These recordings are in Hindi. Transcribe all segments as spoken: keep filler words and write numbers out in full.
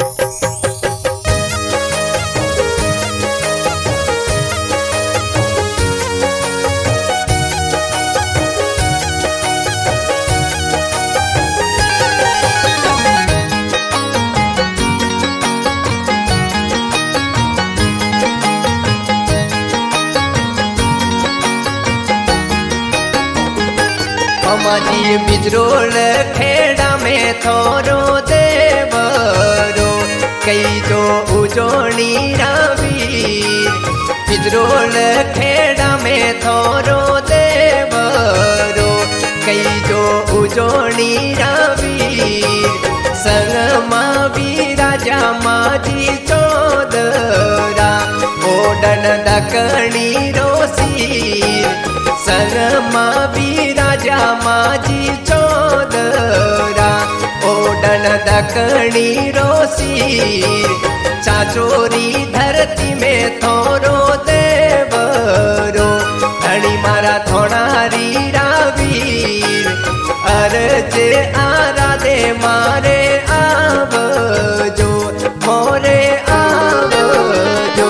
हमारी बिजरोल खेड़ा में थोरो देवरो कई जो उजोनी रावीर बिजरोल खेड़ा में थोरो देवरो कई जो उजोनी रावीर संग माँ भी राजा माजी चौदरा ओडन दकनी रोसीर संग माँ भी राजा माजी चौदरा ओडन दकनी रोसीर चाचोरी धरती में थोरो देवरो धनी मारा थोड़ारी रावीर अर्ज आरा दे मारे आव जो मोरे आव जो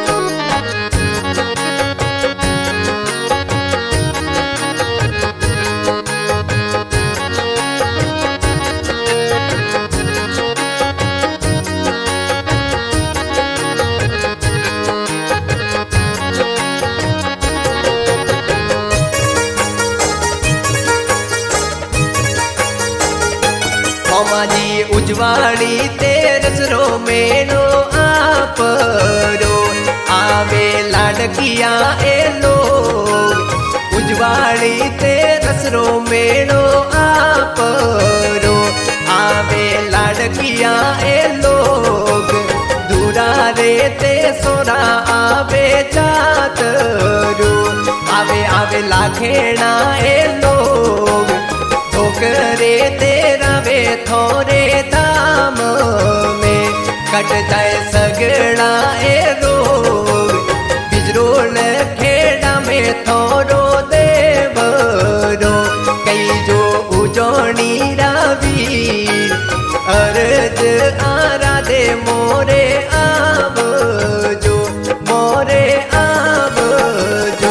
माजी उजवाड़ी तेरसरो मेनो आपरो आवे लाडकिया ए लोग उजवाड़ी तेरसरो मेनो आपरो आवे लाडकिया ए लोग दूरा रे ते सोरा आवे जातरू आवे आवे लाखेना ए लोग ठोकरे तेरा वे थोरे दाम में कट जाए सगड़ा ए रोग बिजरोल खेड़ा में थोरो देवरो कई जो उजोनी रावीर अर्ज आरा दे मोरे आव जो मोरे आव जो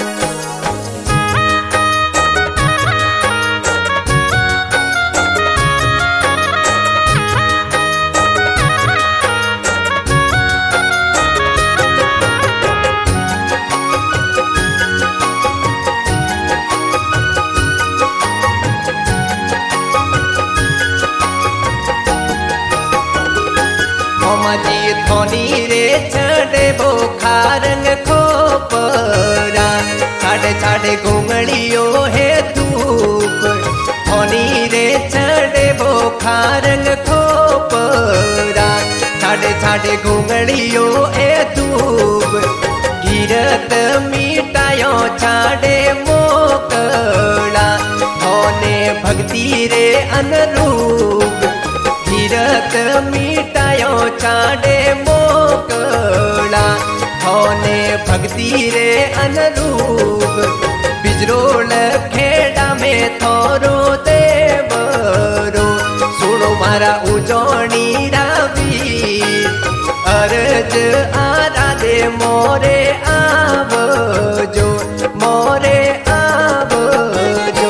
माजी थोनी रे छड़े वो खारंग खोपरा छाड़े छाड़े घुंगड़ियो है धूप थोनी रे छड़े वो खारंग खोपरा छाड़े छाड़े घुंगड़ियो है धूप गिरत मीटायो छाड़े मोकड़ा थोने भक्ति रे अनुरूप गिरत मीटायो छाड़े मोकड़ा थोने भक्ति रे अनुरूप बिजरोल खेड़ा में थोरो देवरो सुनो मारा उजोनी रावीर अर्ज आरा दे मोरे आव जो मोरे आव जो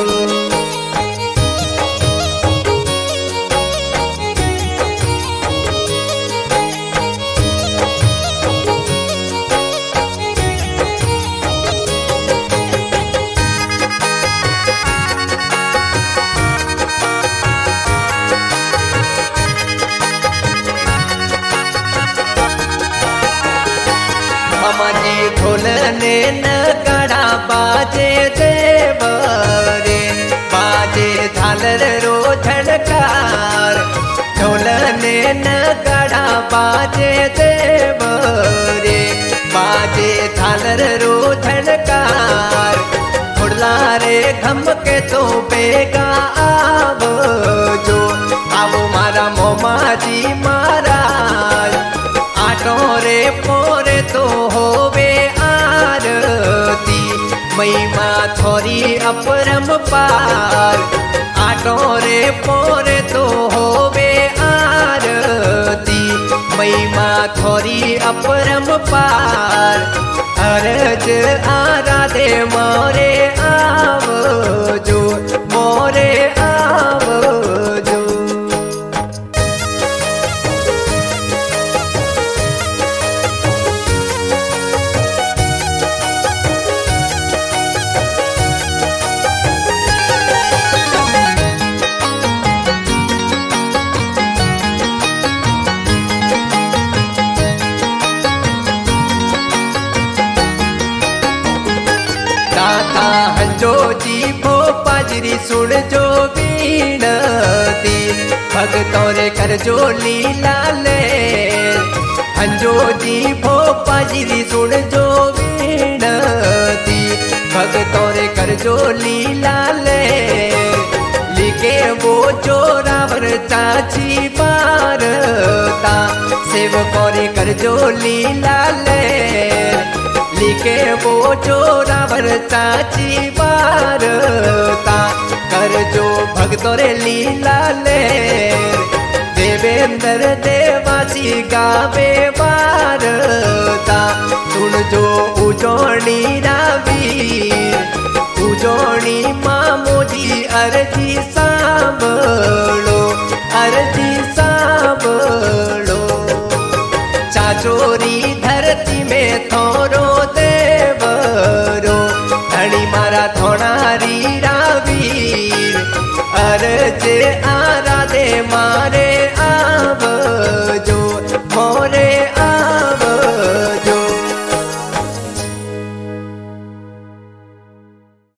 हमारी ढोलने नगाड़ा बाजे देवरे बाजे झालर रो झनकार ढोलने नगाड़ा बाजे देवरे बाजे झालर रो झनकार फुड़ला रे घम के तो बेगा आव जो आवो मारा मोमाजी महाराज आटो रे पोरे तो होवे आरती महिमा थोरी अपरम पार आटो रे पोरे तो होवे आरती थोरी अपरंपार अरज आराधे मोरे आवजो मोरे आवजो। दाता हंजो जी भो पाजरी सुन जो बीनती भगतों रे कर जो लीला ले। हंजो जी भो पाजरी सुन जो बीनती भगतों रे कर जो लीला ले। लिखे वो जो रावर चाची बारता सेवकों रे कर जो लीला ले। लिखे वो जो रावर चाची बारता कर जो भक्तों रे लीला ले। देवेंद्र देवासी गावे बारता सुन जो उजोणी रावीर उजोणी मामोजी अर्जी सांभळो अर्जी सांभळो। चाचोरी धरती में थोरो दे